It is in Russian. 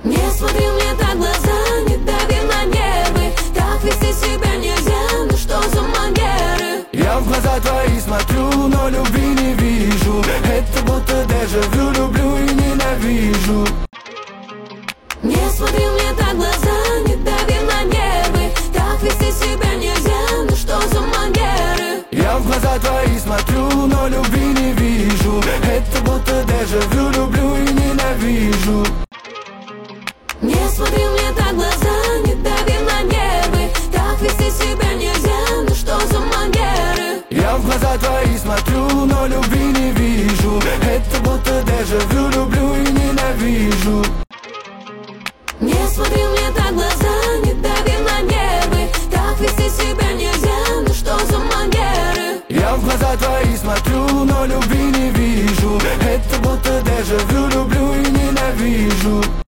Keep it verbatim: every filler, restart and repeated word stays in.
Не смотри мне так в глаза, не дави на нервы. Так вести себя нельзя, ну что за манеры? Я в глаза твои смотрю, но любви не вижу. Это будто дежавю, люблю и ненавижу. Не смотри мне так в глаза, не дави на нервы. Так вести себя нельзя, ну что за манеры? Я в глаза твои смотрю, но любви не вижу. Это будто дежавю, люблю и ненавижу. Не смотри мне так в глаза, не дави на нервы. Так вести себя нельзя, ну что за манеры? Я в глаза твои смотрю, но любви не вижу. Это будто дежавю, люблю и ненавижу. Не смотри мне так в глаза, не дави на нервы. Так вести себя нельзя, ну что за манеры? Я в глаза твои смотрю, но любви не вижу. Это будто дежавю, люблю и ненавижу.